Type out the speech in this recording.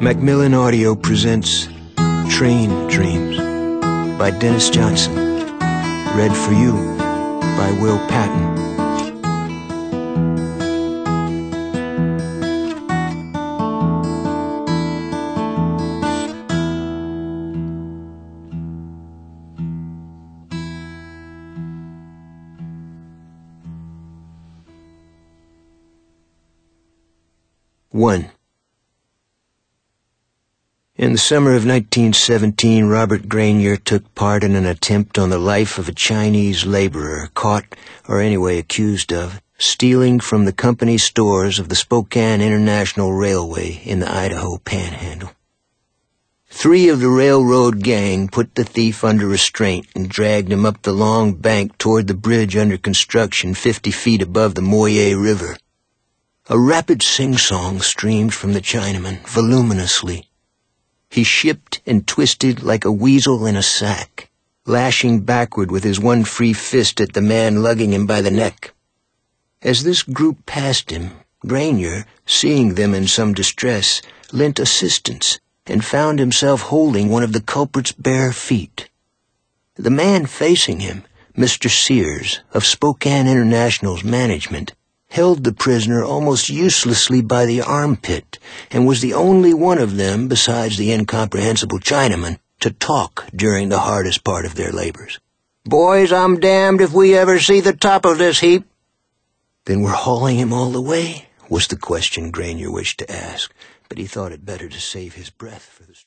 Macmillan Audio presents Train Dreams by Dennis Johnson. Read for you by Will Patton. One. In the summer of 1917, Robert Granier took part in an attempt on the life of a Chinese laborer caught, or anyway accused of, stealing from the company stores of the Spokane International Railway in the Idaho Panhandle. 3 of the railroad gang put the thief under restraint and dragged him up the long bank toward the bridge under construction 50 feet above the Moye River. A rapid sing-song streamed from the Chinaman voluminously. He shipped and twisted like a weasel in a sack, lashing backward with his one free fist at the man lugging him by the neck. As this group passed him, Granier, seeing them in some distress, lent assistance and found himself holding one of the culprit's bare feet. The man facing him, Mr. Sears, of Spokane International's management, held the prisoner almost uselessly by the armpit, and was the only one of them, besides the incomprehensible Chinaman, to talk during the hardest part of their labors. "Boys, I'm damned if we ever see the top of this heap." "Then we're hauling him all the way?" was the question Granier wished to ask, but he thought it better to save his breath for the